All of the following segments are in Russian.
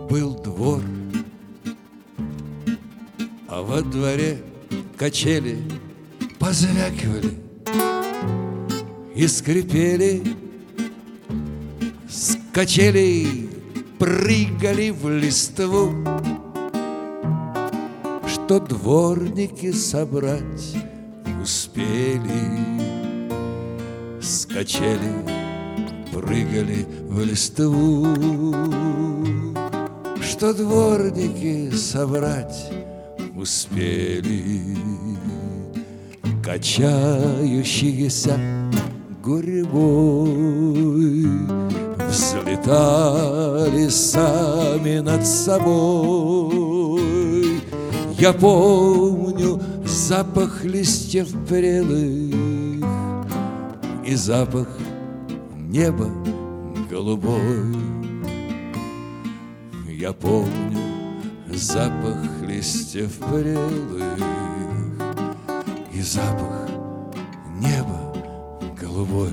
Был двор, а во дворе качели позвякивали и скрипели. С качелей прыгали в листву, что дворники собрать успели. С качелей прыгали в листву, что дворники собрать успели. Качающиеся гурьбой взлетали сами над собой. Я помню запах листьев прелых и запах неба голубой. Я помню запах листьев прелых и запах неба голубой.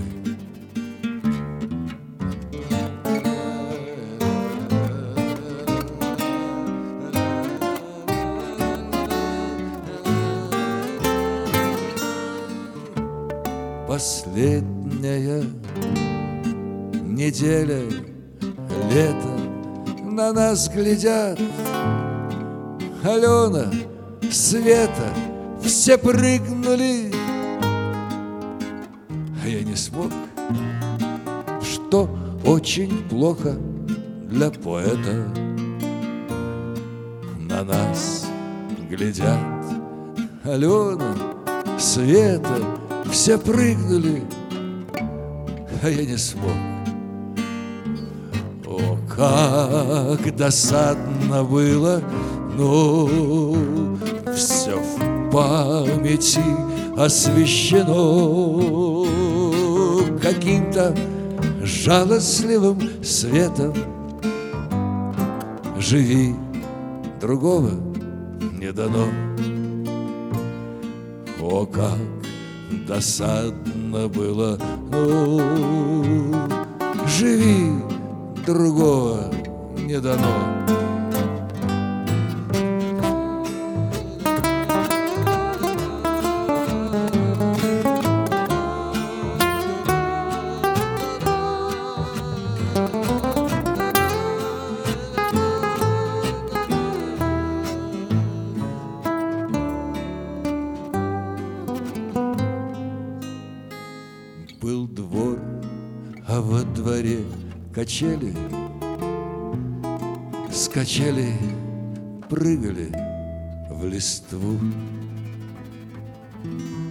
Последняя неделя лета, на нас глядят Алена, Света, все прыгнули, а я не смог, что очень плохо для поэта. На нас глядят Алена, Света, все прыгнули, а я не смог. О, как досадно было, но все в памяти освещено каким-то жалостливым светом. Живи, другого не дано. О, как досадно было, но живи, другого не дано. Был двор, а во дворе качели, с качелей прыгали в листву.